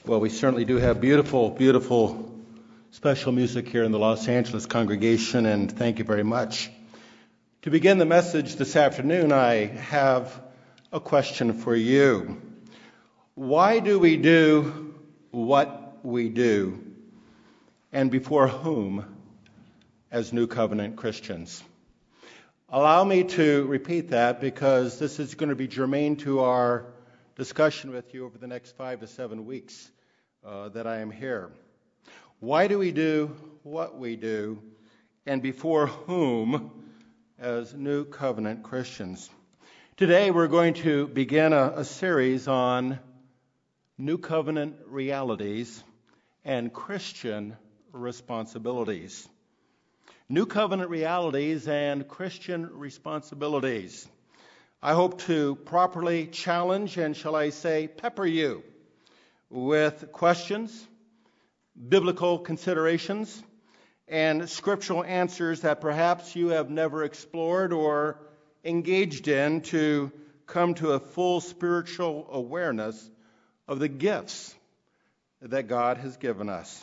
Well, we certainly do have beautiful, beautiful special music here in the Los Angeles congregation, and thank you very much. To begin the message this afternoon, I have a question for you. Why do we do what we do, and before whom as New Covenant Christians? Allow me to repeat that because this is going to be germane to our discussion with you over the next 5 to 7 weeks that I am here. Why do we do what we do, and before whom as New Covenant Christians? Today we're going to begin a series on New Covenant realities and Christian responsibilities. New Covenant realities and Christian responsibilities. I hope to properly challenge and, shall I say, pepper you with questions, biblical considerations, and scriptural answers that perhaps you have never explored or engaged in to come to a full spiritual awareness of the gifts that God has given us.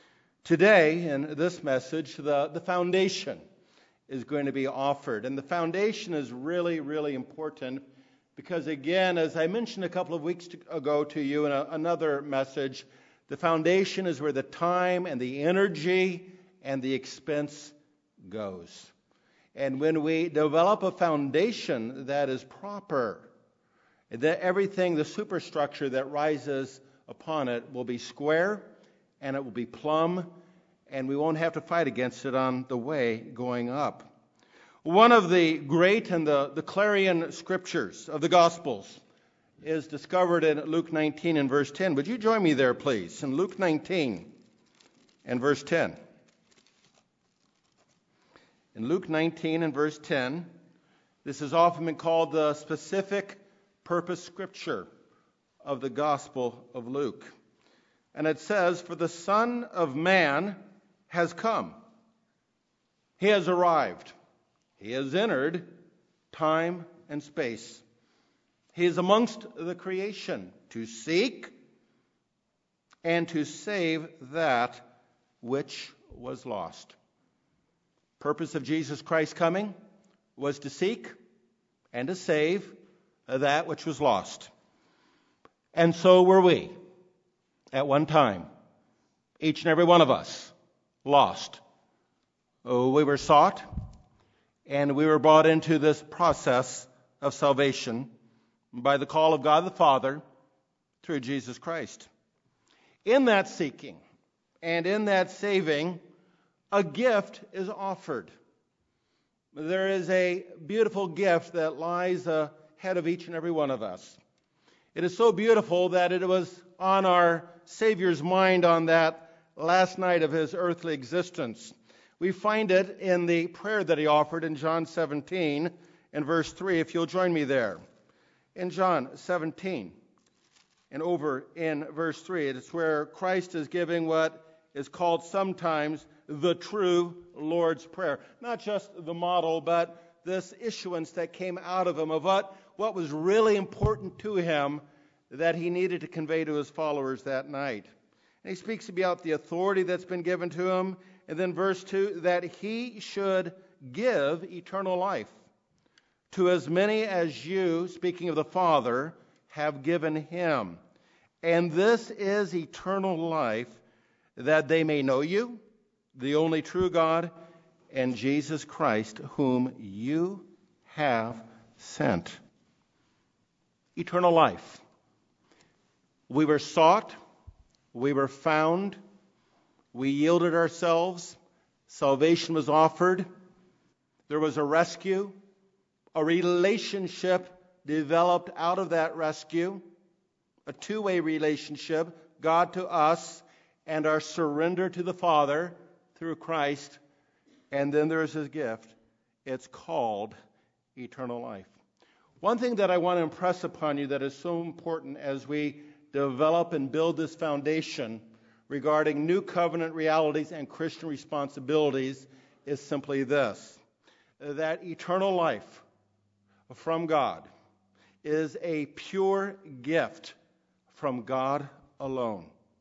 Today, in this message, the foundation is going to be offered. And the foundation is really, really important because, again, as I mentioned a couple of weeks ago to you in another message, the foundation is where the time and the energy and the expense goes. And when we develop a foundation that is proper, that everything, the superstructure that rises upon it will be square and it will be plumb, and we won't have to fight against it on the way going up. One of the great and the clarion scriptures of the Gospels is discovered in Luke 19 and verse 10. Would you join me there, please, in Luke 19 and verse 10. In Luke 19 and verse 10, this has often been called the specific purpose scripture of the Gospel of Luke. And it says, "For the Son of Man has come. He has arrived. He has entered time and space. He is amongst the creation to seek and to save that which was lost." Purpose of Jesus Christ coming was to seek and to save that which was lost. And so were we at one time, each and every one of us, lost. We were sought, and we were brought into this process of salvation by the call of God the Father through Jesus Christ. In that seeking and in that saving, a gift is offered. There is a beautiful gift that lies ahead of each and every one of us. It is so beautiful that it was on our Savior's mind on that last night of his earthly existence. We find it in the prayer that he offered in John 17 and verse 3, if you'll join me there. In John 17 and over in verse 3, it's where Christ is giving what is called sometimes the true Lord's Prayer. Not just the model, but this issuance that came out of him of what was really important to him that he needed to convey to his followers that night. And he speaks about the authority that's been given to him. And then verse 2, that he should give eternal life to as many as you, speaking of the Father, have given him. And this is eternal life, that they may know you, the only true God, and Jesus Christ, whom you have sent. Eternal life. We were sought. We were found. We yielded ourselves. Salvation was offered. There was a rescue. A relationship developed out of that rescue. A two-way relationship, God to us and our surrender to the Father through Christ. And then there is his gift. It's called eternal life. One thing that I want to impress upon you that is so important as we develop and build this foundation regarding New Covenant realities and Christian responsibilities is simply this: that eternal life from God is a pure gift from God alone.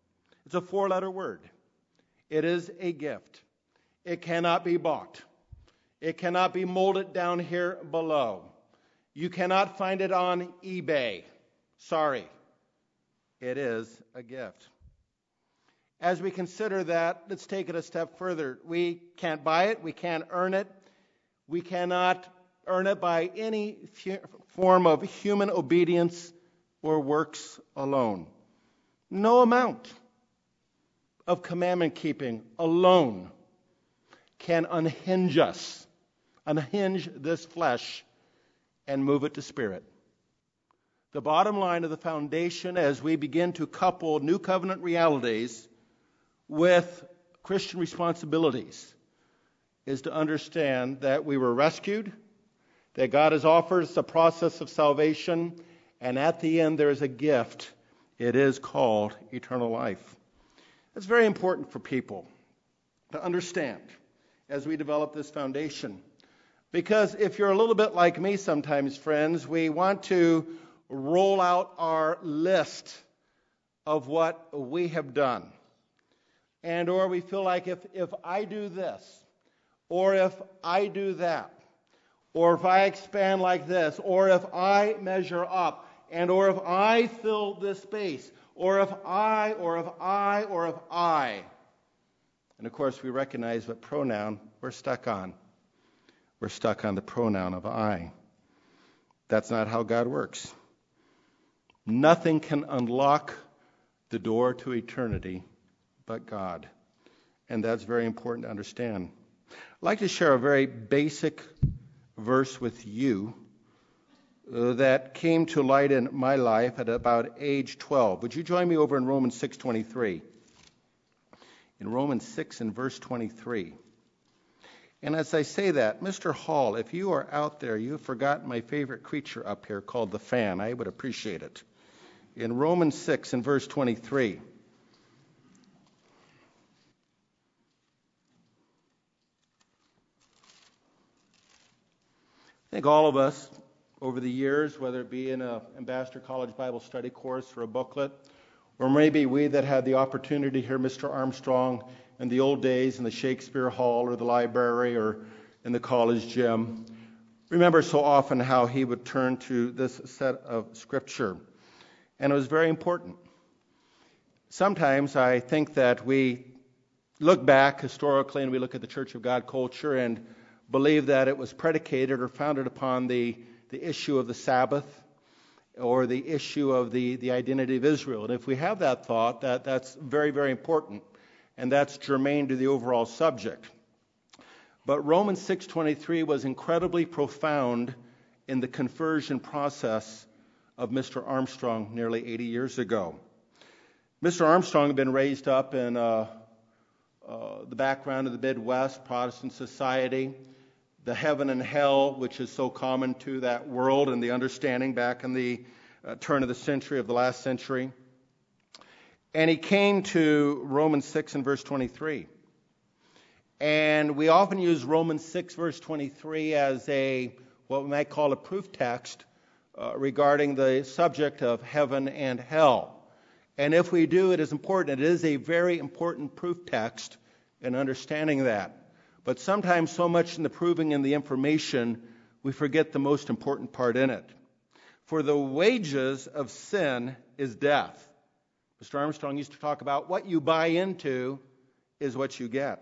It's a 4-letter word. It is a gift. It cannot be bought. It cannot be molded down here below. You cannot find it on eBay. Sorry. It is a gift. As we consider that, let's take it a step further. We can't buy it. We can't earn it. We cannot earn it by any form of human obedience or works alone. No amount of commandment keeping alone can unhinge us, unhinge this flesh, and move it to spirit. The bottom line of the foundation as we begin to couple new covenant realities with Christian responsibilities is to understand that we were rescued, that God has offered us a process of salvation, and at the end there is a gift. It is called eternal life. It's very important for people to understand as we develop this foundation. Because if you're a little bit like me sometimes, friends, we want to roll out our list of what we have done. And or we feel like if I do this, or if I do that, or if I expand like this, or if I measure up, and or if I fill this space, or if I. And of course we recognize what pronoun we're stuck on. We're stuck on the pronoun of I. That's not how God works. Nothing can unlock the door to eternity but God. And that's very important to understand. I'd like to share a very basic verse with you that came to light in my life at about age 12. Would you join me over in Romans 6:23? In Romans 6 and verse 23. And as I say that, Mr. Hall, if you are out there, you've forgotten my favorite creature up here called the fan. I would appreciate it. In Romans 6 and verse 23. I think all of us, over the years, whether it be in an Ambassador College Bible study course or a booklet, or maybe we that had the opportunity to hear Mr. Armstrong in the old days in the Shakespeare Hall or the library or in the college gym, remember so often how he would turn to this set of Scripture. And it was very important. Sometimes I think that we look back historically and we look at the Church of God culture and believe that it was predicated or founded upon the issue of the Sabbath or the issue of the identity of Israel. And if we have that thought, that's very, very important, and that's germane to the overall subject. But Romans 6:23 was incredibly profound in the conversion process of Mr. Armstrong nearly 80 years ago. Mr. Armstrong had been raised up in the background of the Midwest, Protestant society, the heaven and hell, which is so common to that world and the understanding back in the turn of the century, of the last century. And he came to Romans 6 and verse 23. And we often use Romans 6 verse 23 as what we might call a proof text regarding the subject of heaven and hell. And if we do, it is important. It is a very important proof text in understanding that. But sometimes so much in the proving and the information, we forget the most important part in it. For the wages of sin is death. Mr. Armstrong used to talk about what you buy into is what you get.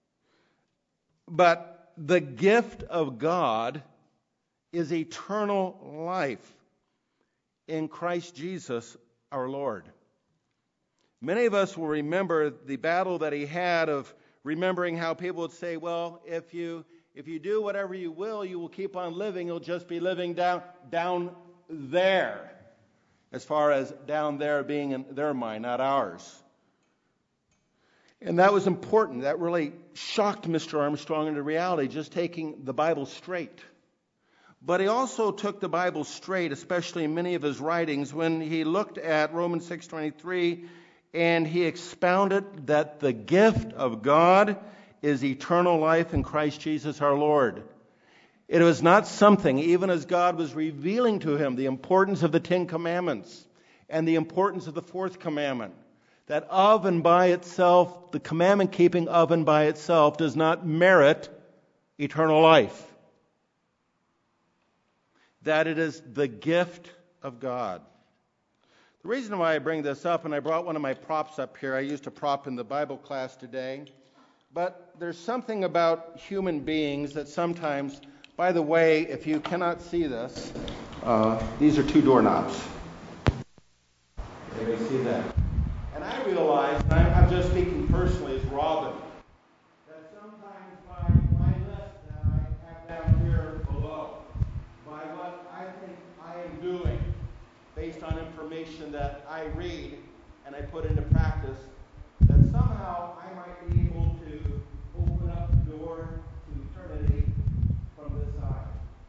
But the gift of God is eternal life in Christ Jesus our Lord. Many of us will remember the battle that he had of remembering how people would say, well, if you do whatever you will keep on living. You'll just be living down there. As far as down there being in their mind, not ours. And that was important. That really shocked Mr. Armstrong into reality, just taking the Bible straight. But he also took the Bible straight, especially in many of his writings, when he looked at Romans 6:23, and he expounded that the gift of God is eternal life in Christ Jesus our Lord. It was not something, even as God was revealing to him the importance of the Ten Commandments and the importance of the fourth commandment, that of and by itself, the commandment keeping of and by itself does not merit eternal life. That it is the gift of God. The reason why I bring this up, and I brought one of my props up here, I used a prop in the Bible class today, but there's something about human beings that sometimes, by the way, if you cannot see this, these are two doorknobs. Everybody see that? And I realize, and I'm just speaking personally as Robin, that sometimes by my list that I have down here below, by what I think I am doing, based on information that I read and I put into practice, that somehow I might be able to open up the door to eternity from this side.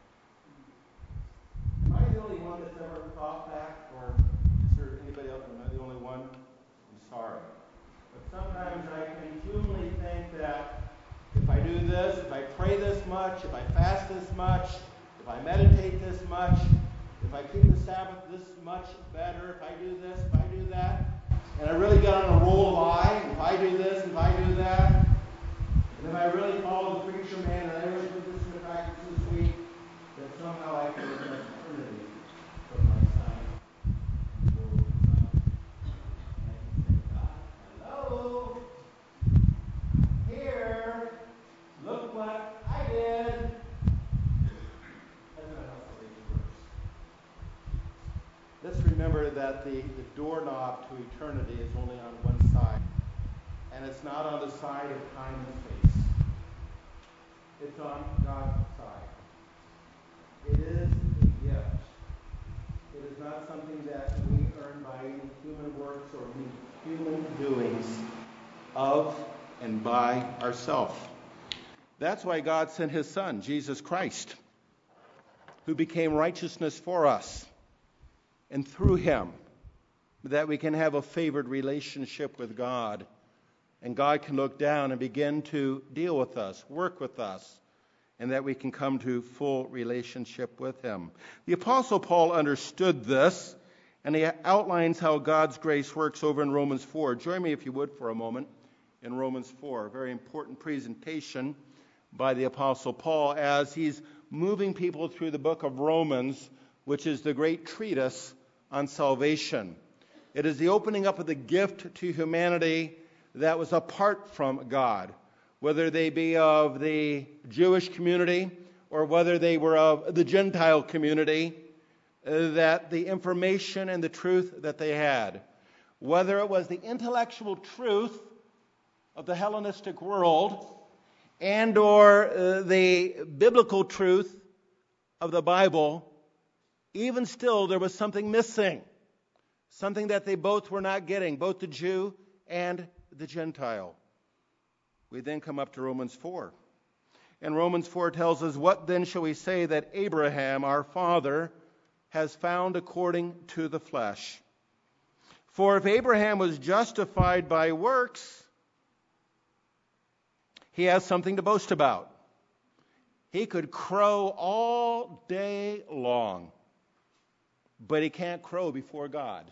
Am I the only one that's ever thought that? Or is there anybody else? Am I the only one? I'm sorry. But sometimes I can humanly think that if I do this, if I pray this much, if I fast this much, if I meditate this much, if I keep the Sabbath this much better, if I do this, if I do that, and I really get on a roll of I, if I do this, if I do that, and if I really follow the preacher man and I really put this into practice this week, that somehow I can open up eternity from my side. Hello, here, look what I did. That's not how salvation works. Let's remember that the doorknob to eternity is only on one side. And it's not on the side of time and space. It's on God's side. It is a gift. It is not something that we earn by any human works or any human doings of and by ourselves. That's why God sent his Son, Jesus Christ, who became righteousness for us. And through him, that we can have a favored relationship with God. And God can look down and begin to deal with us, work with us, and that we can come to full relationship with him. The Apostle Paul understood this, and he outlines how God's grace works over in Romans 4. Join me, if you would, for a moment in Romans 4. A very important presentation by the Apostle Paul as he's moving people through the book of Romans, which is the great treatise on salvation. It is the opening up of the gift to humanity that was apart from God, whether they be of the Jewish community or whether they were of the Gentile community, that the information and the truth that they had, whether it was the intellectual truth of the Hellenistic world and or the biblical truth of the Bible, even still there was something missing, something that they both were not getting, both the Jew and the Gentile. We then come up to Romans 4. And Romans 4 tells us, what then shall we say that Abraham, our father, has found according to the flesh? For if Abraham was justified by works, he has something to boast about. He could crow all day long, but he can't crow before God.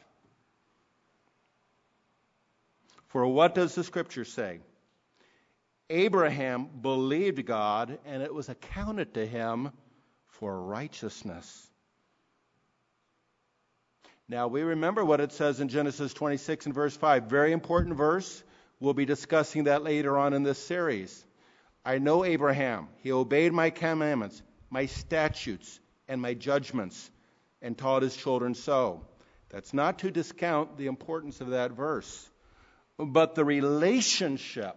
For what does the Scripture say? Abraham believed God, and it was accounted to him for righteousness. Now, we remember what it says in Genesis 26 and verse 5. Very important verse. We'll be discussing that later on in this series. I know Abraham. He obeyed my commandments, my statutes, and my judgments, and taught his children so. That's not to discount the importance of that verse. But the relationship.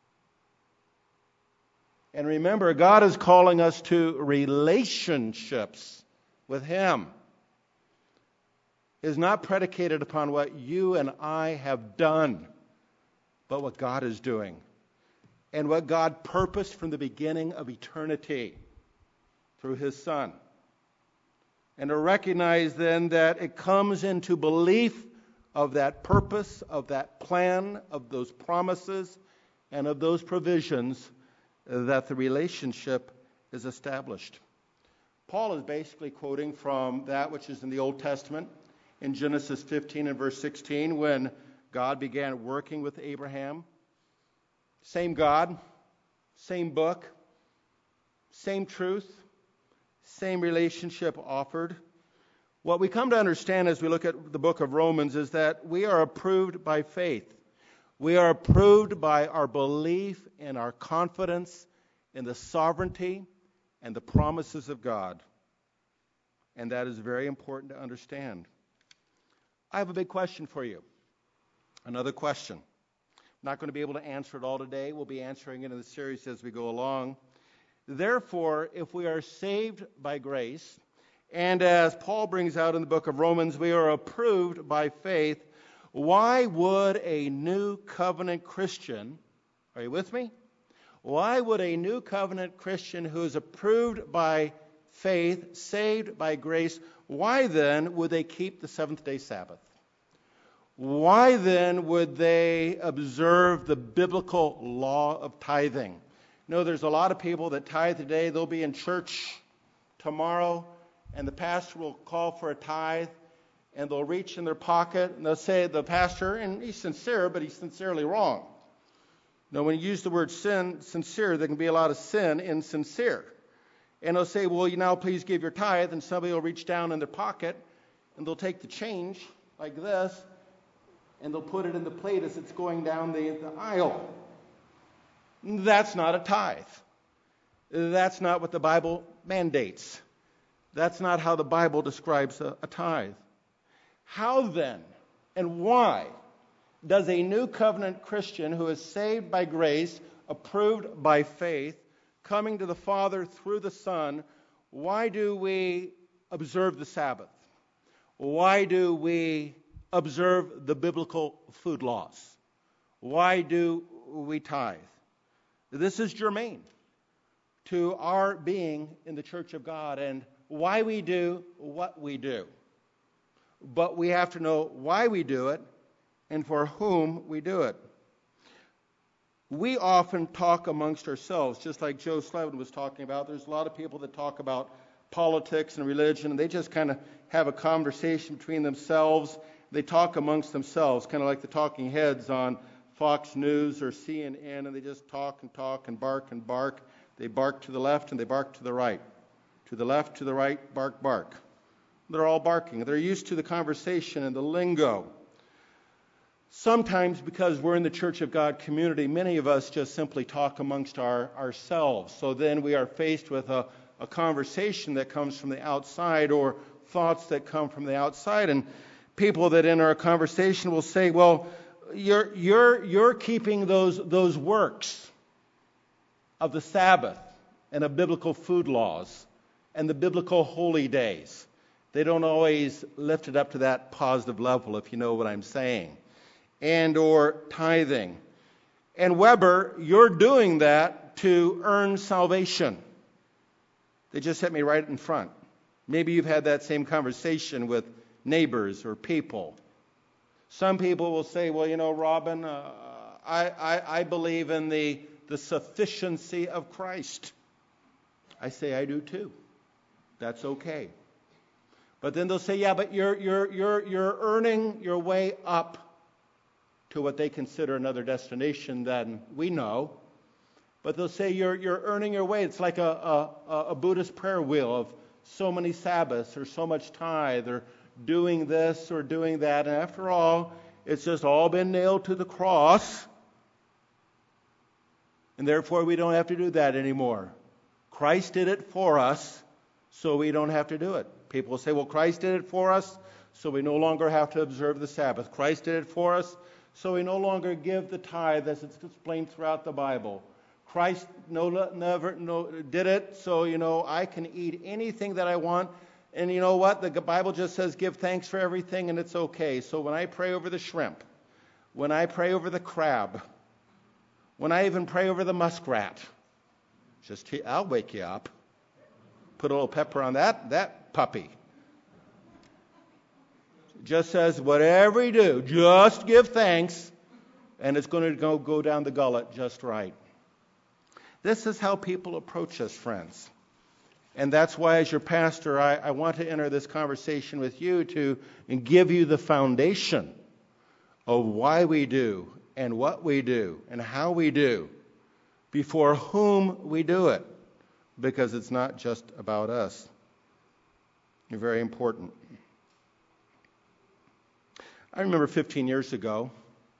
And remember, God is calling us to relationships with him. Is not predicated upon what you and I have done, but what God is doing. And what God purposed from the beginning of eternity through his Son. And to recognize then that it comes into belief of that purpose, of that plan, of those promises, and of those provisions that the relationship is established. Paul is basically quoting from that which is in the Old Testament in Genesis 15 and verse 16 when God began working with Abraham. Same God, same book, same truth, same relationship offered. What we come to understand as we look at the book of Romans is that we are approved by faith. We are approved by our belief and our confidence in the sovereignty and the promises of God. And that is very important to understand. I have a big question for you. Another question. I'm not going to be able to answer it all today. We'll be answering it in the series as we go along. Therefore, if we are saved by grace, and as Paul brings out in the book of Romans, we are approved by faith, why would a new covenant Christian, are you with me? Why would a new covenant Christian who is approved by faith, saved by grace, why then would they keep the seventh-day Sabbath? Why then would they observe the biblical law of tithing? You know, there's a lot of people that tithe today. They'll be in church tomorrow, and the pastor will call for a tithe, and they'll reach in their pocket, and they'll say, the pastor, and he's sincere, but he's sincerely wrong. Now, when you use the word sin, sincere, there can be a lot of sin in sincere. And they'll say, well, you now please give your tithe, and somebody will reach down in their pocket, and they'll take the change like this, and they'll put it in the plate as it's going down the aisle. That's not a tithe. That's not what the Bible mandates. That's not how the Bible describes a tithe. How then and why does a new covenant Christian who is saved by grace, approved by faith, coming to the Father through the Son, why do we observe the Sabbath? Why do we observe the biblical food laws? Why do we tithe? This is germane to our being in the Church of God and why we do what we do. But we have to know why we do it and for whom we do it. We often talk amongst ourselves, just like Joe Slevin was talking about. There's a lot of people that talk about politics and religion, and they just kind of have a conversation between themselves. They talk amongst themselves, kind of like the talking heads on Fox News or CNN, and they just talk and talk and bark and bark. They bark to the left and they bark to the right. To the left, to the right, bark, bark. They're all barking. They're used to the conversation and the lingo. Sometimes because we're in the Church of God community, many of us just simply talk amongst ourselves. So then we are faced with a conversation that comes from the outside or thoughts that come from the outside. And people that in our conversation will say, well, you're keeping those works of the Sabbath and of biblical food laws and the biblical holy days. They don't always lift it up to that positive level, if you know what I'm saying. And or tithing. And Weber, you're doing that to earn salvation. They just hit me right in front. Maybe you've had that same conversation with neighbors or people. Some people will say, well, you know, Robin, I believe in the sufficiency of Christ. I say I do too. That's okay. But then they'll say, yeah, but you're earning your way up to what they consider another destination than we know. But they'll say you're earning your way. It's like a Buddhist prayer wheel of so many Sabbaths or so much tithe or doing this or doing that. And after all, it's just all been nailed to the cross. And therefore, we don't have to do that anymore. Christ did it for us, so we don't have to do it. People will say, well, Christ did it for us, so we no longer have to observe the Sabbath. Christ did it for us, so we no longer give the tithe as it's explained throughout the Bible. Christ never did it, so, you know, I can eat anything that I want. And you know what? The Bible just says give thanks for everything, and it's okay. So when I pray over the shrimp, when I pray over the crab, when I even pray over the muskrat, I'll wake you up. Put a little pepper on that puppy. It just says, whatever you do, just give thanks, and it's going to go down the gullet just right. This is how people approach us, friends. And that's why, as your pastor, I want to enter this conversation with you to give you the foundation of why we do and what we do and how we do, before whom we do it, because it's not just about us. You're very important. I remember 15 years ago,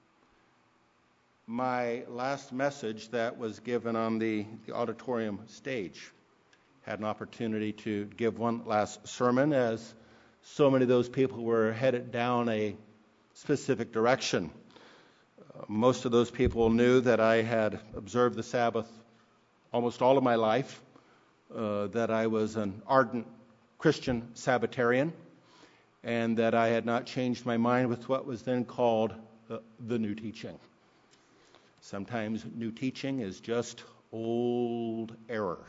my last message that was given on the auditorium stage. Had an opportunity to give one last sermon, as so many of those people were headed down a specific direction. Most of those people knew that I had observed the Sabbath almost all of my life, that I was an ardent Christian Sabbatarian, and that I had not changed my mind with what was then called the New Teaching. Sometimes new teaching is just old error.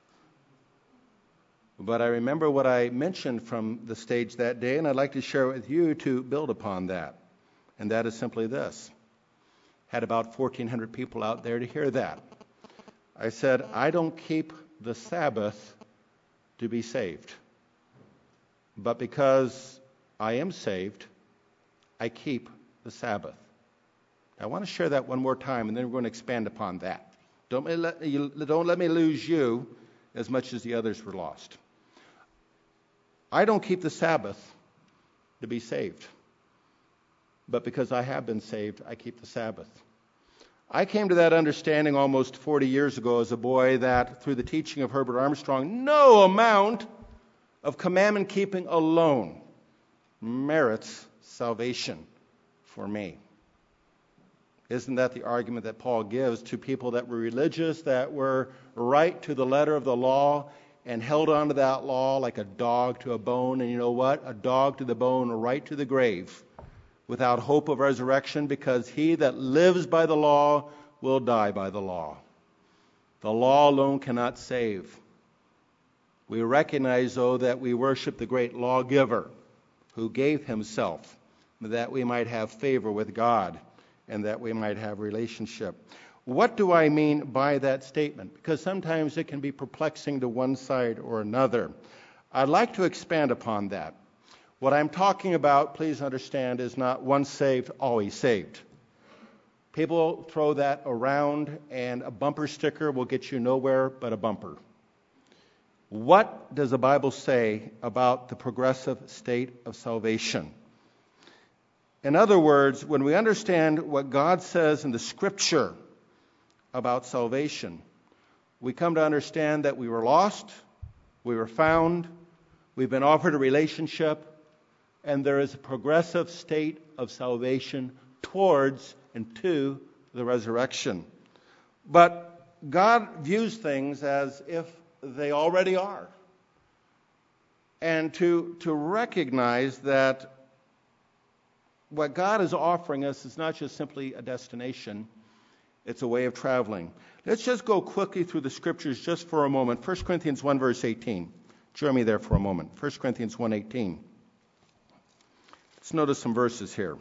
But I remember what I mentioned from the stage that day, and I'd like to share it with you to build upon that. And that is simply this. Had about 1,400 people out there to hear that. I said, I don't keep the Sabbath to be saved. But because I am saved, I keep the Sabbath. I want to share that one more time, and then we're going to expand upon that. Don't let me lose you as much as the others were lost. I don't keep the Sabbath to be saved. But because I have been saved, I keep the Sabbath. I came to that understanding almost 40 years ago as a boy, that through the teaching of Herbert Armstrong, no amount of commandment keeping alone merits salvation for me. Isn't that the argument that Paul gives to people that were religious, that were right to the letter of the law and held on to that law like a dog to a bone? And you know what? A dog to the bone, right to the grave, without hope of resurrection, because he that lives by the law will die by the law. The law alone cannot save. We recognize, though, that we worship the great lawgiver who gave himself that we might have favor with God and that we might have relationship. What do I mean by that statement? Because sometimes it can be perplexing to one side or another. I'd like to expand upon that. What I'm talking about, please understand, is not once saved, always saved. People throw that around, and a bumper sticker will get you nowhere but a bumper. What does the Bible say about the progressive state of salvation? In other words, when we understand what God says in the Scripture about salvation, we come to understand that we were lost, we were found, we've been offered a relationship, and there is a progressive state of salvation towards and to the resurrection. But God views things as if they already are. And to recognize that what God is offering us is not just simply a destination, it's a way of traveling. Let's just go quickly through the Scriptures just for a moment. 1 Corinthians 1, verse 18. Join me there for a moment. 1 Corinthians 1:18. Let's notice some verses here.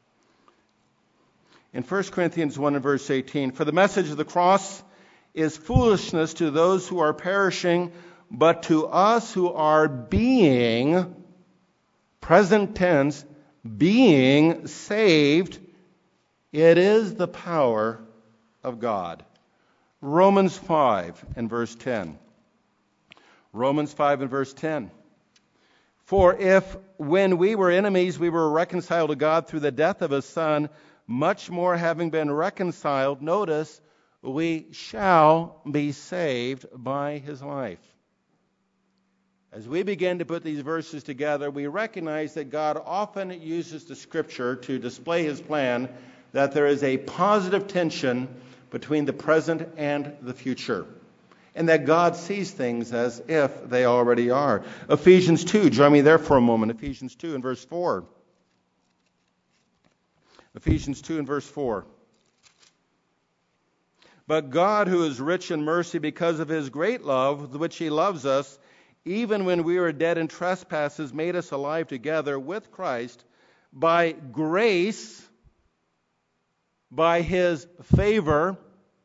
In 1 Corinthians 1 and verse 18, for the message of the cross is foolishness to those who are perishing, but to us who are being, present tense, being saved, it is the power of God. Romans 5 and verse 10. Romans 5 and verse 10. For if when we were enemies we were reconciled to God through the death of His Son, much more having been reconciled, notice, we shall be saved by His life. As we begin to put these verses together, we recognize that God often uses the Scripture to display His plan, that there is a positive tension between the present and the future, and that God sees things as if they already are. Ephesians 2, join me there for a moment. Ephesians 2 and verse 4. Ephesians 2 and verse 4. But God, who is rich in mercy because of His great love with which He loves us, even when we were dead in trespasses, made us alive together with Christ. By grace, by His favor,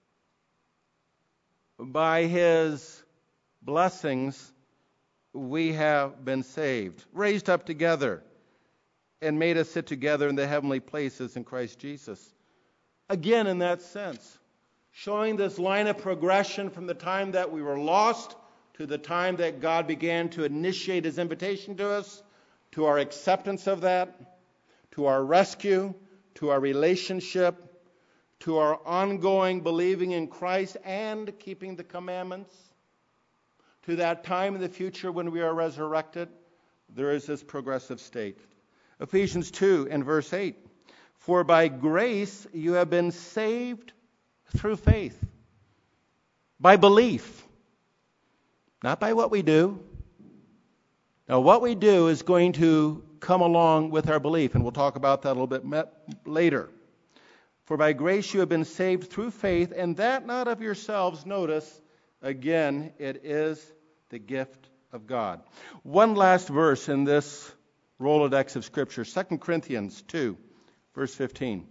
by His blessings, we have been saved, raised up together. and made us sit together in the heavenly places in Christ Jesus. Again, in that sense, showing this line of progression from the time that we were lost to the time that God began to initiate his invitation to us, to our acceptance of that, to our rescue, to our relationship, to our ongoing believing in Christ and keeping the commandments, to that time in the future when we are resurrected. There is this progressive state. Ephesians 2 and verse 8. For by grace you have been saved through faith. By belief. Not by what we do. Now what we do is going to come along with our belief, and we'll talk about that a little bit later. For by grace you have been saved through faith, and that not of yourselves. Notice, again, it is the gift of God. One last verse in this Rolodex of Scripture, 2 Corinthians 2, verse 15.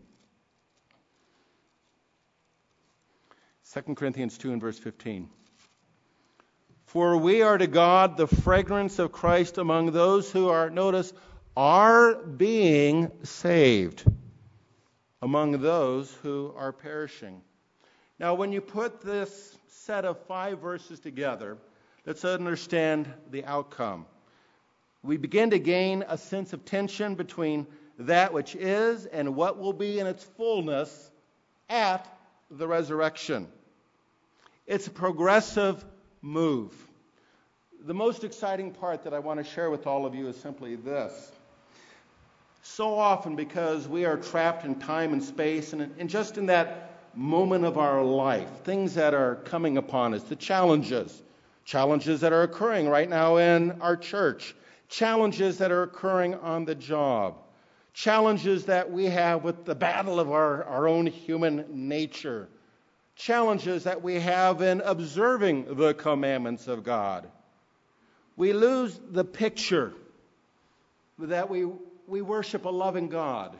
2 Corinthians 2 and verse 15. For we are to God the fragrance of Christ among those who are, notice, are being saved, among those who are perishing. Now, when you put this set of 5 verses together, let's understand the outcome. We begin to gain a sense of tension between that which is and what will be in its fullness at the resurrection. It's a progressive move. The most exciting part that I want to share with all of you is simply this. So often, because we are trapped in time and space, and just in that moment of our life, things that are coming upon us, the challenges that are occurring right now in our church, challenges that are occurring on the job, challenges that we have with the battle of our own human nature, challenges that we have in observing the commandments of God. We lose the picture that we worship a loving God.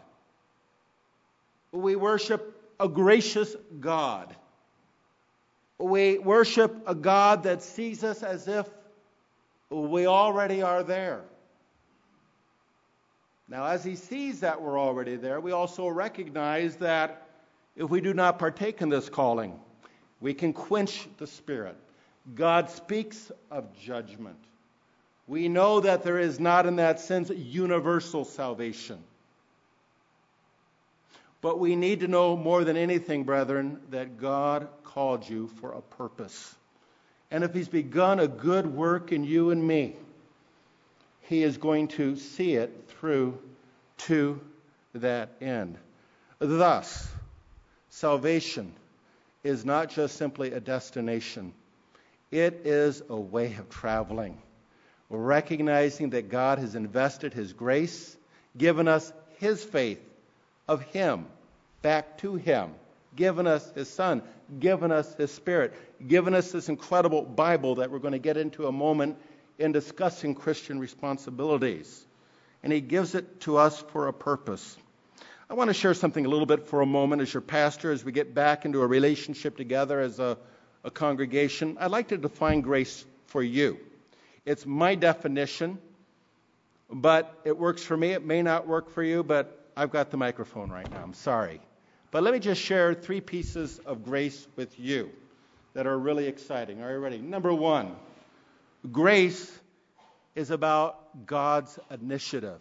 We worship a gracious God. We worship a God that sees us as if we already are there. Now, as he sees that we're already there, we also recognize that if we do not partake in this calling, we can quench the Spirit. God speaks of judgment. We know that there is not, in that sense, universal salvation. But we need to know more than anything, brethren, that God called you for a purpose. And if he's begun a good work in you and me, he is going to see it through to that end. Thus, salvation is not just simply a destination. It is a way of traveling. Recognizing that God has invested his grace, given us his faith of him, back to him, given us his Son, given us his Spirit, given us this incredible Bible that we're going to get into a moment in discussing Christian responsibilities. And he gives it to us for a purpose. I want to share something a little bit for a moment as your pastor, as we get back into a relationship together as a congregation. I'd like to define grace for you. It's my definition, but it works for me. It may not work for you, but I've got the microphone right now. I'm sorry. But let me just share 3 pieces of grace with you that are really exciting. Are you ready? Number 1, grace is about God's initiative.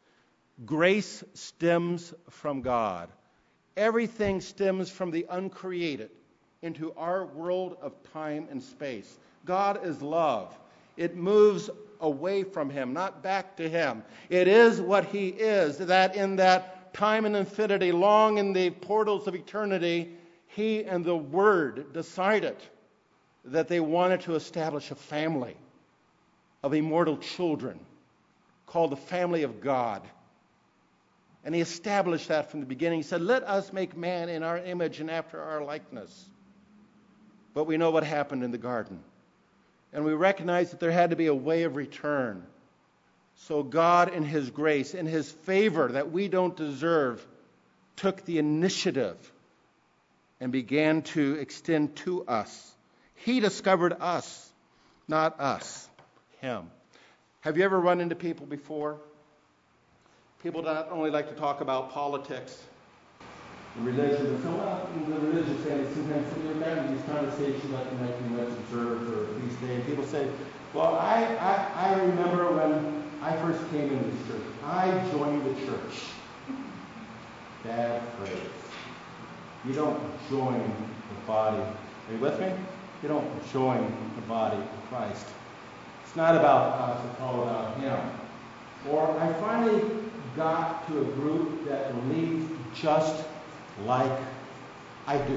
Grace stems from God. Everything stems from the uncreated into our world of time and space. God is love. It moves away from him, not back to him. It is what he is, that in that time and infinity, long in the portals of eternity, he and the Word decided that they wanted to establish a family of immortal children called the family of God. And he established that from the beginning. He said, let us make man in our image and after our likeness. But we know what happened in the garden. And we recognize that there had to be a way of return. So God, in his grace, in his favor that we don't deserve, took the initiative and began to extend to us. He discovered us, not us, him. Have you ever run into people before? People not only like to talk about politics and religion, but in the religious family, sometimes you're having these conversations like you might be much observed or a feast day, and people say, well, I remember when I first came into this church. I joined the church. Bad phrase. You don't join the body. Are you with me? You don't join the body of Christ. It's not about us, it's all about Him. Or I finally got to a group that believes just like I do.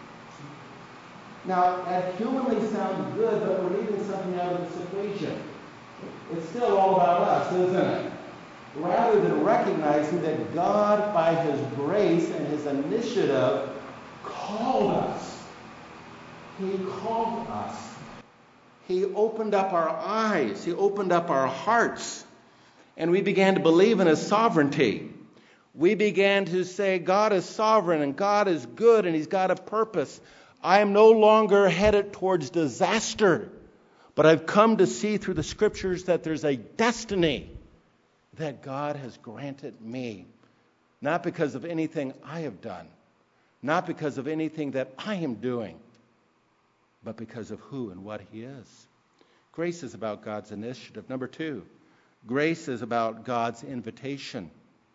Now, that humanly sounds good, but we're leaving something out of this equation. It's still all about us, isn't it? Rather than recognizing that God, by His grace and His initiative, called us. He called us. He opened up our eyes. He opened up our hearts. And we began to believe in His sovereignty. We began to say, God is sovereign and God is good and He's got a purpose. I am no longer headed towards disaster, but I've come to see through the Scriptures that there's a destiny that God has granted me. Not because of anything I have done, not because of anything that I am doing, but because of who and what He is. Grace is about God's initiative. Number 2, grace is about God's invitation.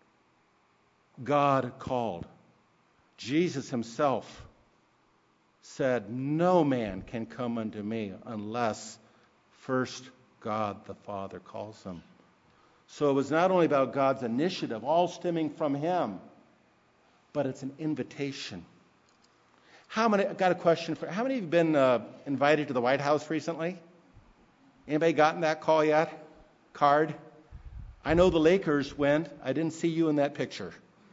God called. Jesus Himself said, no man can come unto me unless first God the Father calls him. So it was not only about God's initiative, all stemming from Him, but it's an invitation. I've got a question for how many of you have been invited to the White House recently? Anybody gotten that call yet? Card? I know the Lakers went. I didn't see you in that picture.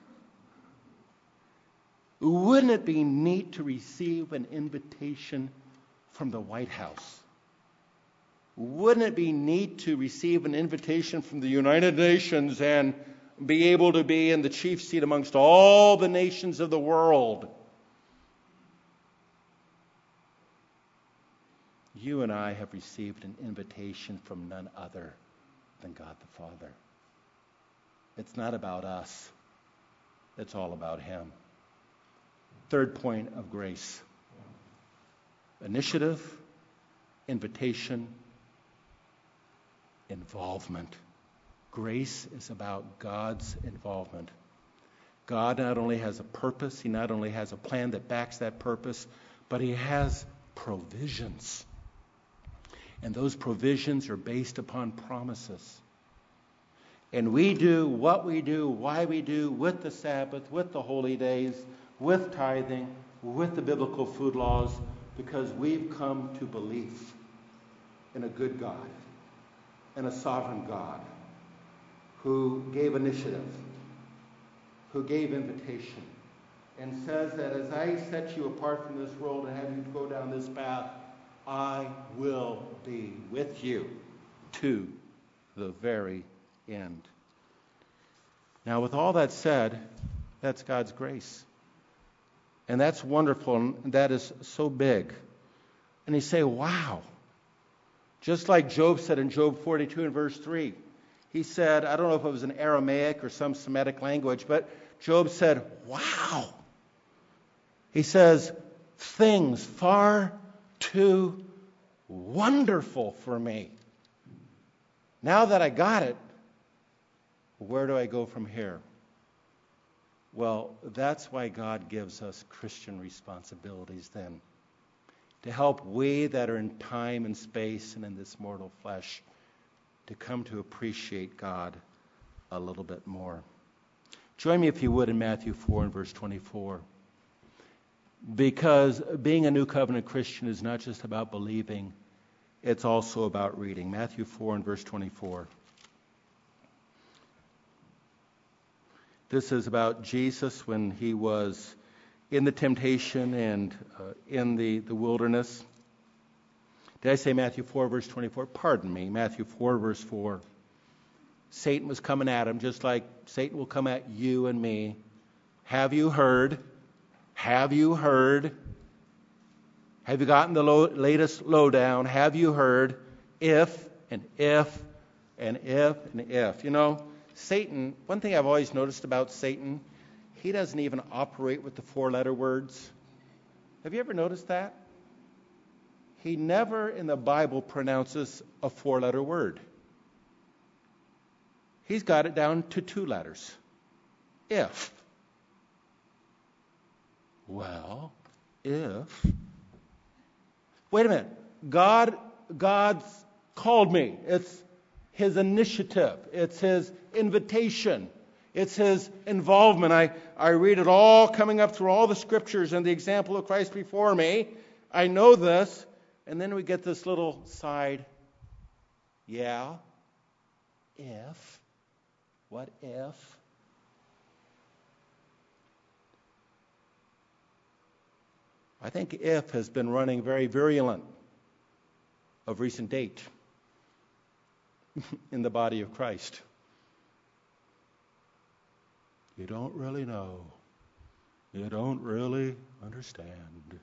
Wouldn't it be neat to receive an invitation from the White House? Wouldn't it be neat to receive an invitation from the United Nations and be able to be in the chief seat amongst all the nations of the world? You and I have received an invitation from none other than God the Father. It's not about us. It's all about Him. Third point of grace. Initiative, invitation, involvement. Grace is about God's involvement. God not only has a purpose, He not only has a plan that backs that purpose, but He has provisions. And those provisions are based upon promises. And we do what we do, why we do, with the Sabbath, with the holy days, with tithing, with the biblical food laws, because we've come to believe in a good God and a sovereign God who gave initiative, who gave invitation, and says that as I set you apart from this world and have you go down this path, I will be with you to the very end. Now, with all that said, that's God's grace. And that's wonderful, and that is so big. And you say, wow. Just like Job said in Job 42 and verse 3. He said, I don't know if it was in Aramaic or some Semitic language, but Job said, wow. He says, things far too wonderful for me. Now that I got it, where do I go from here? Well, that's why God gives us Christian responsibilities then. To help we that are in time and space and in this mortal flesh to come to appreciate God a little bit more. Join me, if you would, in Matthew 4 and verse 24. Because being a New Covenant Christian is not just about believing, it's also about reading. Matthew 4 and verse 24. This is about Jesus when He was in the temptation and in the wilderness. Did I say Matthew 4, verse 24? Pardon me, Matthew 4, verse 4. Satan was coming at Him just like Satan will come at you and me. Have you heard? Have you heard? Have you gotten the latest lowdown? Have you heard? If and if and if and if. You know, Satan, one thing I've always noticed about Satan, he doesn't even operate with the four-letter words. Have you ever noticed that? He never in the Bible pronounces a four-letter word. He's got it down to two letters. If. Well, if. Wait a minute. God's called me. It's his initiative. It's his invitation. It's his involvement. I read it all coming up through all the scriptures and the example of Christ before me. I know this. And then we get this little side. Yeah. If. What if? I think if has been running very virulent of recent date in the body of Christ. You don't really know. You don't really understand.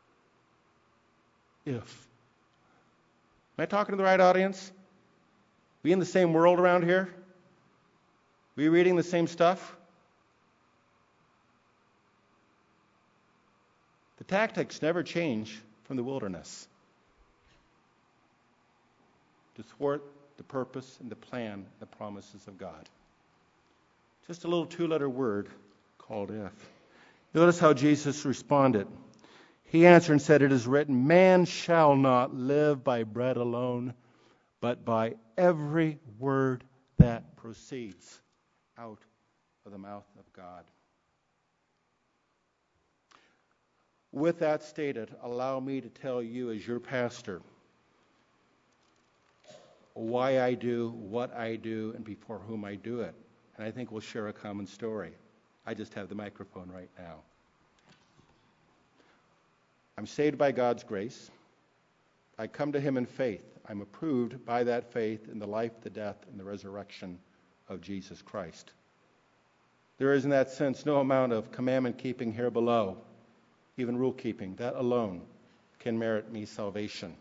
If. Am I talking to the right audience? We in the same world around here? We reading the same stuff? The tactics never change from the wilderness to thwart the purpose and the plan, the promises of God. Just a little two-letter word called if. Notice how Jesus responded. He answered and said, "It is written, man shall not live by bread alone, but by every word that proceeds out of the mouth of God." With that stated, allow me to tell you as your pastor why I do what I do and before whom I do it. And I think we'll share a common story. I just have the microphone right now. I'm saved by God's grace. I come to him in faith. I'm approved by that faith in the life, the death, and the resurrection of Jesus Christ. There is in that sense no amount of commandment keeping here below, even rule keeping. That alone can merit me salvation.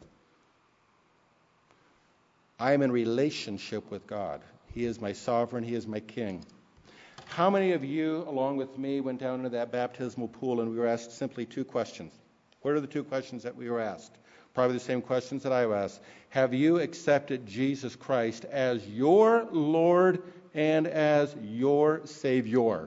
I am in relationship with God. He is my sovereign. He is my king. How many of you, along with me, went down into that baptismal pool and we were asked simply two questions? What are the two questions that we were asked? Probably the same questions that I was asked. Have you accepted Jesus Christ as your Lord and as your Savior?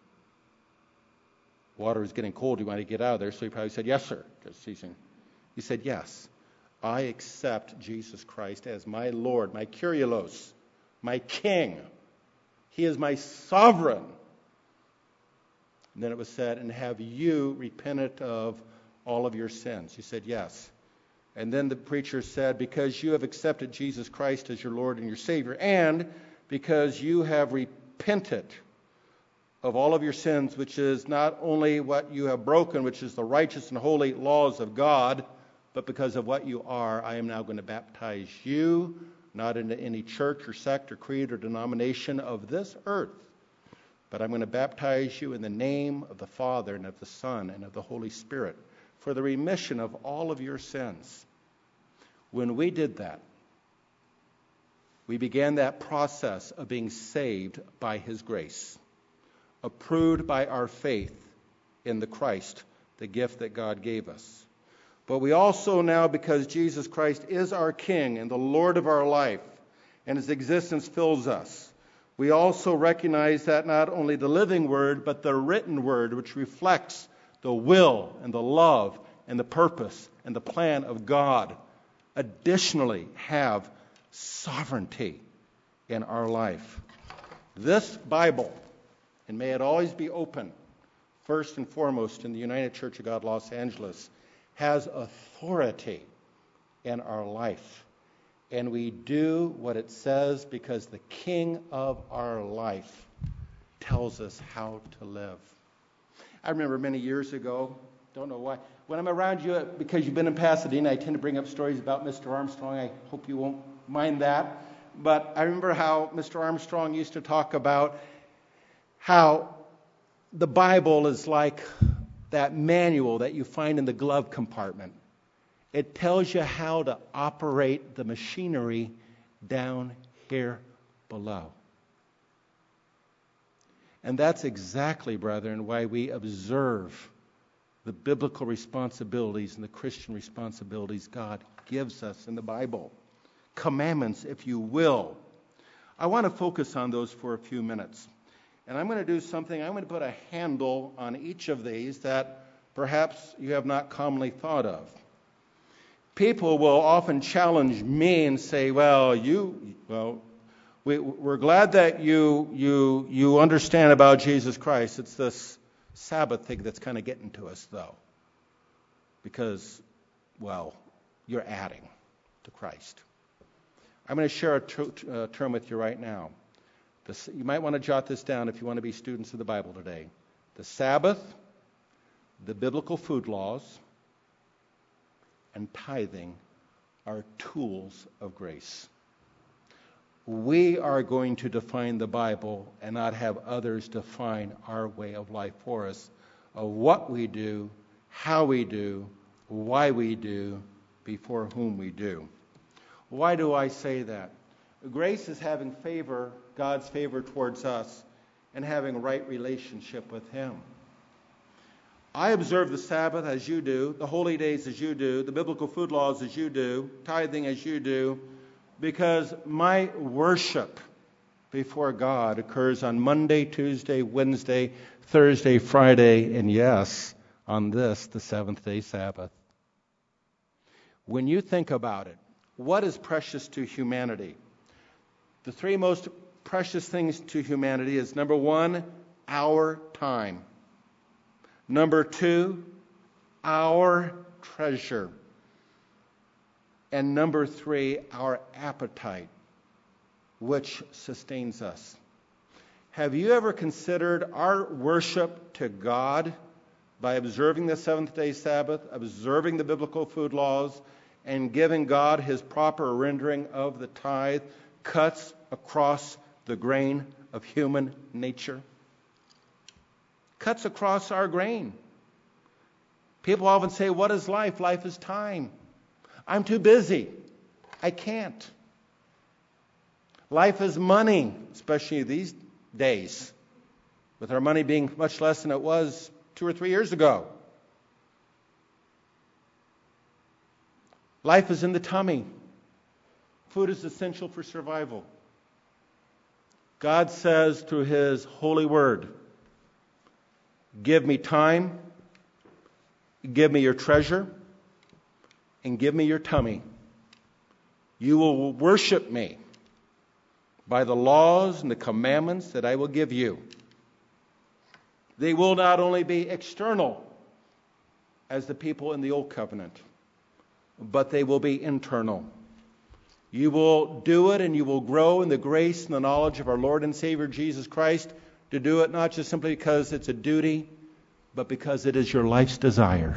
Water is getting cold. You want to get out of there. So he probably said, yes, sir. He said, yes. I accept Jesus Christ as my Lord, my Kyrios, my King. He is my sovereign. And then it was said, and have you repented of all of your sins? You said, yes. And then the preacher said, because you have accepted Jesus Christ as your Lord and your Savior, and because you have repented of all of your sins, which is not only what you have broken, which is the righteous and holy laws of God, but because of what you are, I am now going to baptize you, not into any church or sect or creed or denomination of this earth, but I'm going to baptize you in the name of the Father and of the Son and of the Holy Spirit for the remission of all of your sins. When we did that, we began that process of being saved by His grace, approved by our faith in the Christ, the gift that God gave us. But we also now, because Jesus Christ is our King and the Lord of our life, and His existence fills us, we also recognize that not only the living Word, but the written Word, which reflects the will and the love and the purpose and the plan of God, additionally have sovereignty in our life. This Bible, and may it always be open, first and foremost in the United Church of God, Los Angeles, has authority in our life. And we do what it says because the King of our life tells us how to live. I remember many years ago, don't know why, when I'm around you, because you've been in Pasadena, I tend to bring up stories about Mr. Armstrong. I hope you won't mind that. But I remember how Mr. Armstrong used to talk about how the Bible is like that manual that you find in the glove compartment. It tells you how to operate the machinery down here below. And that's exactly, brethren, why we observe the biblical responsibilities and the Christian responsibilities God gives us in the Bible. Commandments, if you will. I want to focus on those for a few minutes. And I'm going to do something, I'm going to put a handle on each of these that perhaps you have not commonly thought of. People will often challenge me and say, we're glad that you understand about Jesus Christ. It's this Sabbath thing that's kind of getting to us, though. Because, you're adding to Christ. I'm going to share a term with you right now. You might want to jot this down if you want to be students of the Bible today. The Sabbath, the biblical food laws, and tithing are tools of grace. We are going to define the Bible and not have others define our way of life for us, of what we do, how we do, why we do, before whom we do. Why do I say that? Grace is having favor, God's favor towards us, and having a right relationship with Him. I observe the Sabbath as you do, the holy days as you do, the biblical food laws as you do, tithing as you do, because my worship before God occurs on Monday, Tuesday, Wednesday, Thursday, Friday, and yes, on this, the seventh-day Sabbath. When you think about it, what is precious to humanity? The three most precious things to humanity is, number one, our time. Number two, our treasure. And number three, our appetite, which sustains us. Have you ever considered our worship to God by observing the seventh-day Sabbath, observing the biblical food laws, and giving God His proper rendering of the tithe, cuts across the grain of human nature? Cuts across our grain. People often say, what is life? Life is time. I'm too busy. I can't. Life is money, especially these days, with our money being much less than it was 2 or 3 years ago. Life is in the tummy. Food is essential for survival. God says through His holy word, give me time, give me your treasure, and give me your tummy. You will worship me by the laws and the commandments that I will give you. They will not only be external as the people in the Old Covenant, but they will be internal. You will do it and you will grow in the grace and the knowledge of our Lord and Savior Jesus Christ, to do it not just simply because it's a duty, but because it is your life's desire.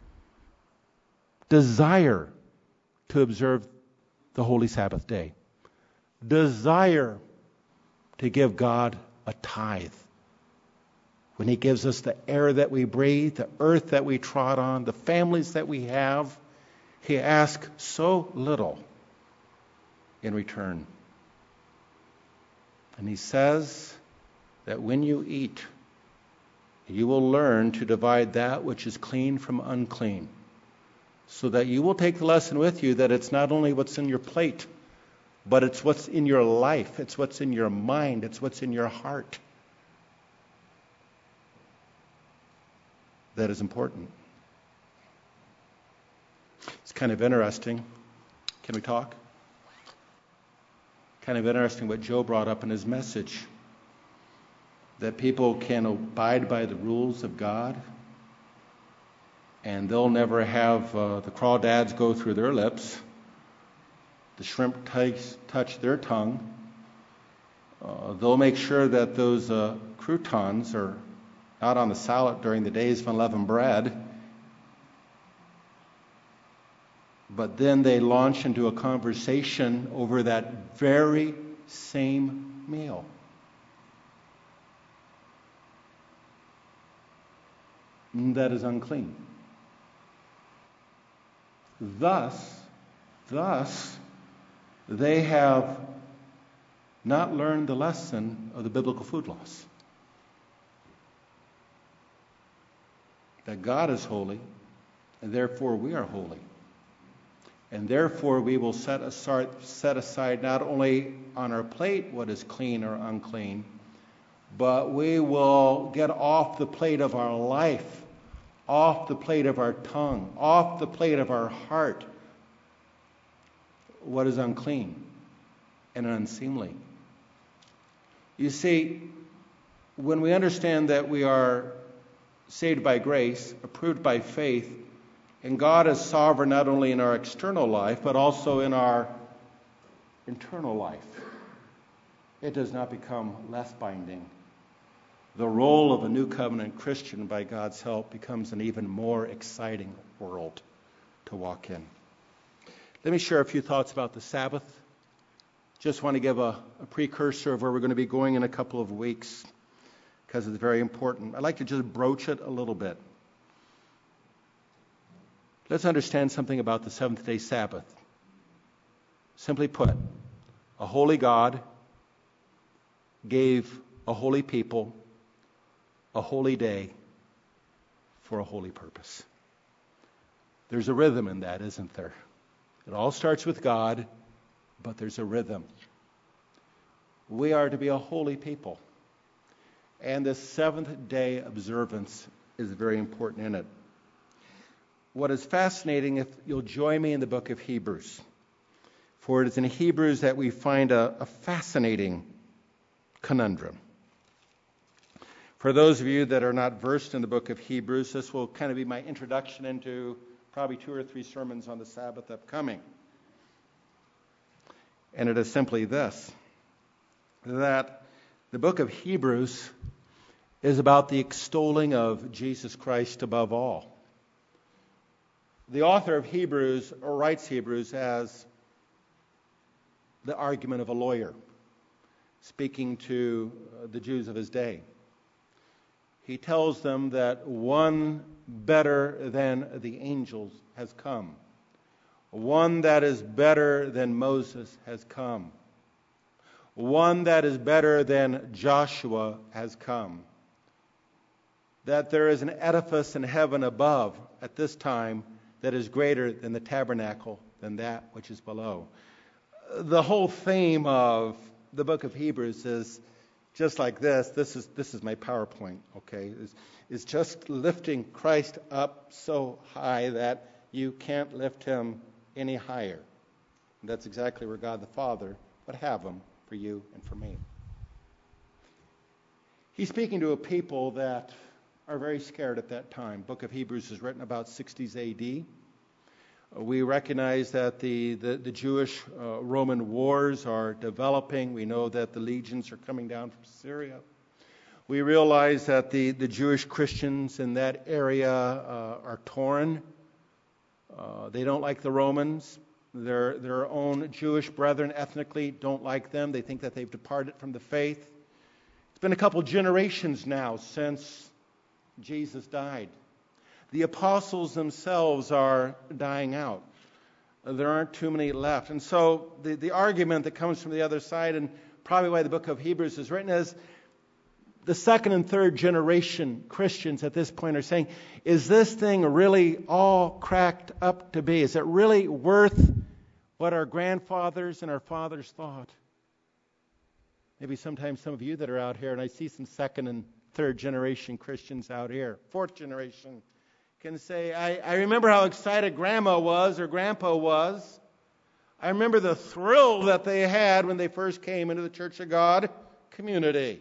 Desire to observe the holy Sabbath day. Desire to give God a tithe. When He gives us the air that we breathe, the earth that we trod on, the families that we have, He asks so little in return. And He says that when you eat, you will learn to divide that which is clean from unclean, so that you will take the lesson with you that it's not only what's in your plate, but it's what's in your life, it's what's in your mind, it's what's in your heart that is important. It's kind of interesting. Can we talk? Kind of interesting what Joe brought up in his message, that people can abide by the rules of God, and they'll never have the crawdads go through their lips, the shrimp touch their tongue. They'll make sure that those croutons are not on the salad during the days of unleavened bread. But then they launch into a conversation over that very same meal. That is unclean. Thus, they have not learned the lesson of the biblical food laws. that God is holy, and therefore we are holy. And therefore we will set aside not only on our plate what is clean or unclean, but we will get off the plate of our life, off the plate of our tongue, off the plate of our heart, what is unclean and unseemly. You see, when we understand that we are saved by grace, approved by faith, and God is sovereign not only in our external life, but also in our internal life, it does not become less binding. The role of a new covenant Christian, by God's help, becomes an even more exciting world to walk in. Let me share a few thoughts about the Sabbath. Just want to give a precursor of where we're going to be going in a couple of weeks, because it's very important. I'd like to just broach it a little bit. Let's understand something about the seventh-day Sabbath. Simply put, a holy God gave a holy people a holy day for a holy purpose. There's a rhythm in that, isn't there? It all starts with God, but there's a rhythm. We are to be a holy people. And the seventh-day observance is very important in it. What is fascinating, if you'll join me in the book of Hebrews, for it is in Hebrews that we find a fascinating conundrum. For those of you that are not versed in the book of Hebrews, this will kind of be my introduction into probably 2 or 3 sermons on the Sabbath upcoming. And it is simply this, that the book of Hebrews is about the extolling of Jesus Christ above all. The author of Hebrews, or writes Hebrews, as the argument of a lawyer, speaking to the Jews of his day. He tells them that one better than the angels has come. One that is better than Moses has come. One that is better than Joshua has come. That there is an edifice in heaven above at this time that is greater than the tabernacle, than that which is below. The whole theme of the book of Hebrews is just like this. This is my PowerPoint, okay? Is just lifting Christ up so high that you can't lift him any higher. And that's exactly where God the Father would have him for you and for me. He's speaking to a people that are very scared at that time. Book of Hebrews is written about 60s A.D. We recognize that the Jewish Roman wars are developing. We know that the legions are coming down from Syria. We realize that the Jewish Christians in that area are torn. They don't like the Romans. Their own Jewish brethren ethnically don't like them. They think that they've departed from the faith. It's been a couple generations now since Jesus died. The apostles themselves are dying out. There aren't too many left. And so the argument that comes from the other side, and probably why the book of Hebrews is written, is the second and third generation Christians at this point are saying, is this thing really all cracked up to be? Is it really worth what our grandfathers and our fathers thought? Maybe sometimes some of you that are out here, and I see some second and third generation Christians out here, fourth generation, can say, I remember how excited Grandma was or Grandpa was. I remember the thrill that they had when they first came into the Church of God community.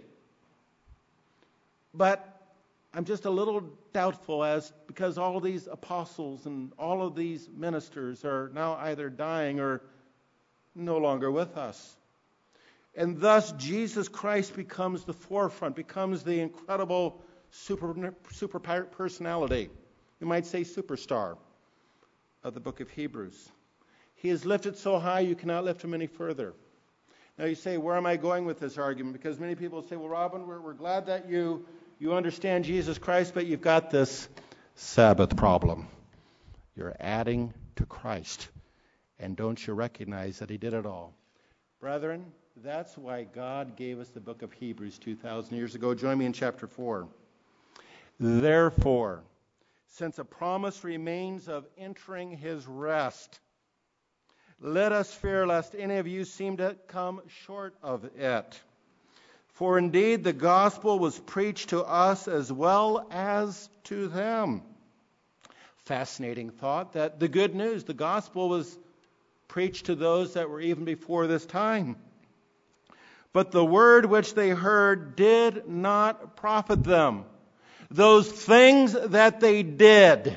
But I'm just a little doubtful because all of these apostles and all of these ministers are now either dying or no longer with us. And thus Jesus Christ becomes the forefront, becomes the incredible super personality. You might say superstar of the book of Hebrews. He is lifted so high you cannot lift him any further. Now you say, where am I going with this argument? Because many people say, well, Robin, we're glad that you understand Jesus Christ, but you've got this Sabbath problem. You're adding to Christ. And don't you recognize that he did it all? Brethren, that's why God gave us the book of Hebrews 2,000 years ago. Join me in chapter 4. Therefore, since a promise remains of entering his rest. Let us fear lest any of you seem to come short of it. For indeed the gospel was preached to us as well as to them. Fascinating thought that the good news, the gospel, was preached to those that were even before this time. But the word which they heard did not profit them. Those things that they did.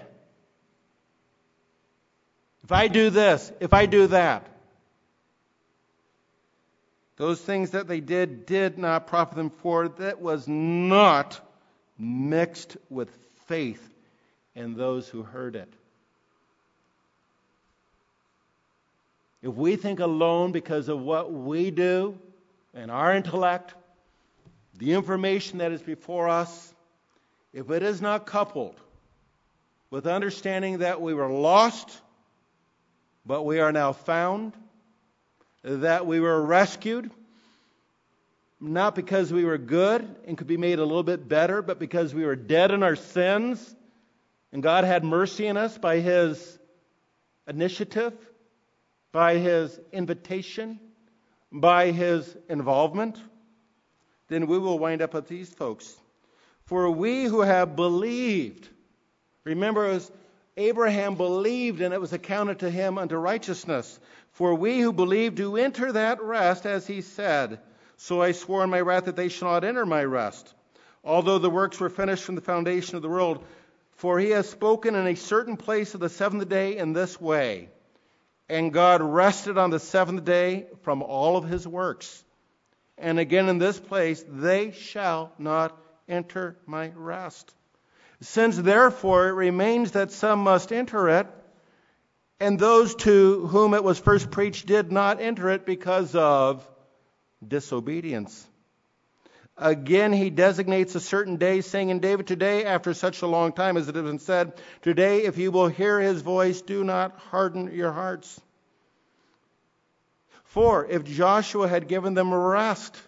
If I do this, if I do that. Those things that they did not profit them, for that was not mixed with faith in those who heard it. If we think alone because of what we do and our intellect, the information that is before us, if it is not coupled with understanding that we were lost, but we are now found, that we were rescued, not because we were good and could be made a little bit better, but because we were dead in our sins, and God had mercy on us by His initiative, by His invitation, by His involvement, then we will wind up with these folks. For we who have believed, remember it was Abraham believed and it was accounted to him unto righteousness. For we who believe do enter that rest, as he said, so I swore in my wrath that they shall not enter my rest. Although the works were finished from the foundation of the world, for he has spoken in a certain place of the seventh day in this way. And God rested on the seventh day from all of his works. And again in this place, they shall not enter my rest. Since therefore it remains that some must enter it, and those to whom it was first preached did not enter it because of disobedience. Again, he designates a certain day, saying in David, today, after such a long time, as it has been said, today, if you will hear his voice, do not harden your hearts. For if Joshua had given them rest,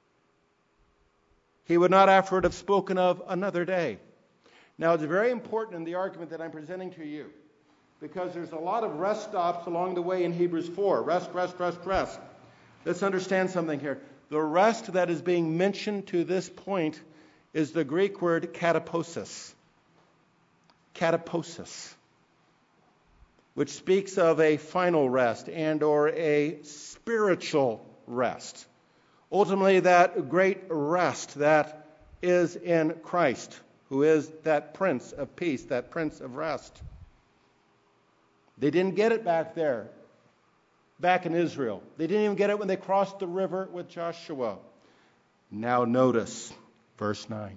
he would not afterward have spoken of another day. Now, it's very important in the argument that I'm presenting to you, because there's a lot of rest stops along the way in Hebrews 4. Rest, rest, rest, rest. Let's understand something here. The rest that is being mentioned to this point is the Greek word kataposis. Kataposis, which speaks of a final rest and or a spiritual rest. Ultimately, that great rest that is in Christ, who is that Prince of Peace, that Prince of Rest. They didn't get it back there, back in Israel. They didn't even get it when they crossed the river with Joshua. Now notice verse 9.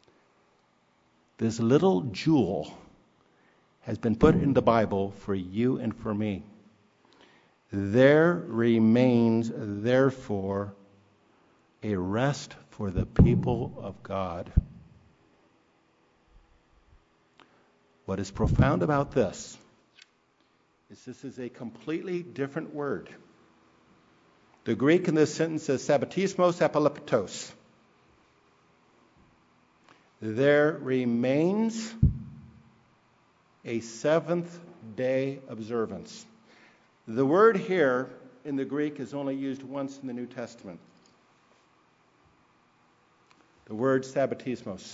This little jewel has been put in the Bible for you and for me. There remains, therefore, a rest for the people of God. What is profound about this is a completely different word. The Greek in this sentence is sabbatismos epileptos. There remains a seventh day observance. The word here in the Greek is only used once in the New Testament. The word sabbatismos.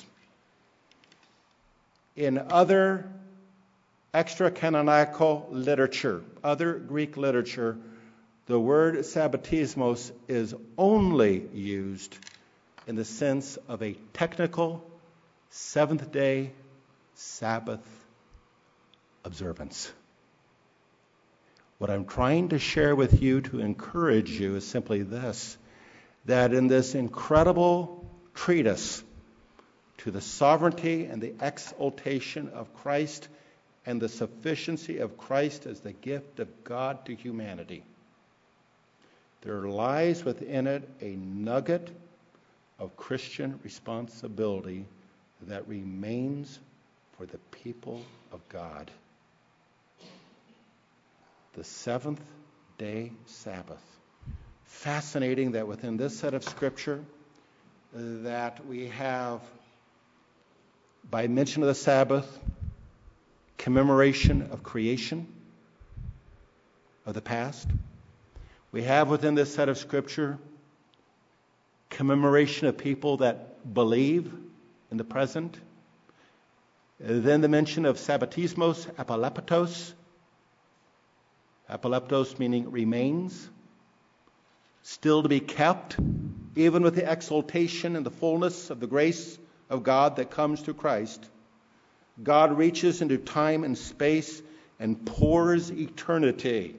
In other extra-canonical literature, other Greek literature, the word sabbatismos is only used in the sense of a technical seventh-day Sabbath observance. What I'm trying to share with you to encourage you is simply this, that in this incredible treatise to the sovereignty and the exaltation of Christ and the sufficiency of Christ as the gift of God to humanity, there lies within it a nugget of Christian responsibility that remains for the people of God. The seventh day Sabbath. Fascinating that within this set of Scripture that we have, by mention of the Sabbath, commemoration of creation of the past. We have within this set of Scripture commemoration of people that believe in the present. Then the mention of sabbatismos, apoleptos. Apoleptos meaning remains, still to be kept, even with the exaltation and the fullness of the grace of God that comes through Christ. God reaches into time and space and pours eternity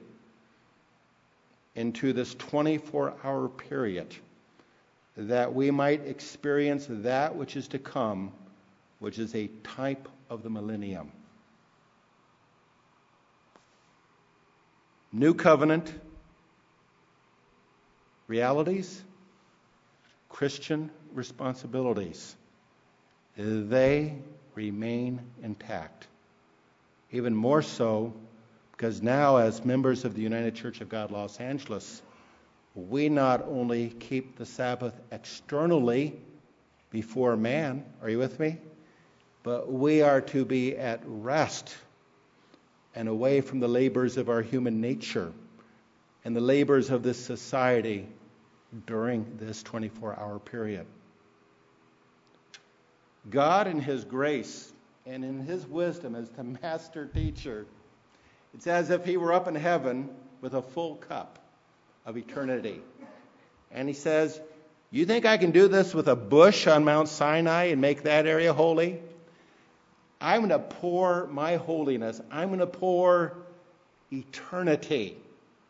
into this 24-hour period that we might experience that which is to come, which is a type of the millennium. New covenant realities, Christian responsibilities, they remain intact. Even more so because now, as members of the United Church of God Los Angeles, we not only keep the Sabbath externally before man, are you with me? But we are to be at rest and away from the labors of our human nature and the labors of this society during this 24-hour period. God in His grace and in His wisdom as the master teacher, it's as if He were up in heaven with a full cup of eternity. And He says, you think I can do this with a bush on Mount Sinai and make that area holy? I'm going to pour my holiness. I'm going to pour eternity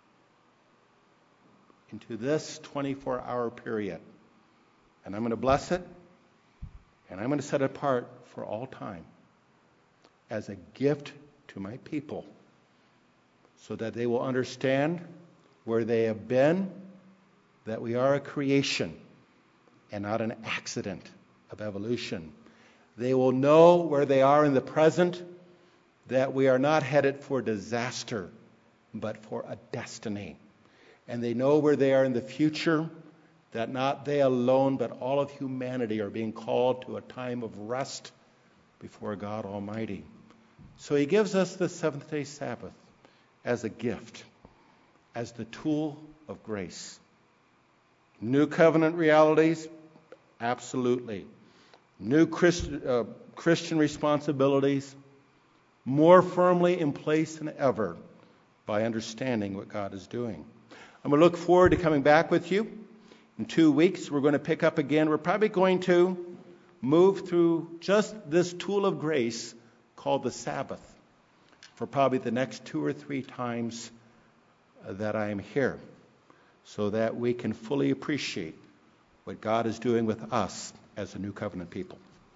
into this 24-hour period. And I'm going to bless it, and I'm going to set it apart for all time as a gift to my people so that they will understand where they have been, that we are a creation and not an accident of evolution. They will know where they are in the present, that we are not headed for disaster, but for a destiny. And they know where they are in the future, that not they alone, but all of humanity are being called to a time of rest before God Almighty. So He gives us the seventh-day Sabbath as a gift, as the tool of grace. New covenant realities? Absolutely. New Christian responsibilities? More firmly in place than ever by understanding what God is doing. I'm going to look forward to coming back with you. In 2 weeks, we're going to pick up again. We're probably going to move through just this tool of grace called the Sabbath for probably the next 2 or 3 times that I am here, so that we can fully appreciate what God is doing with us as a new covenant people.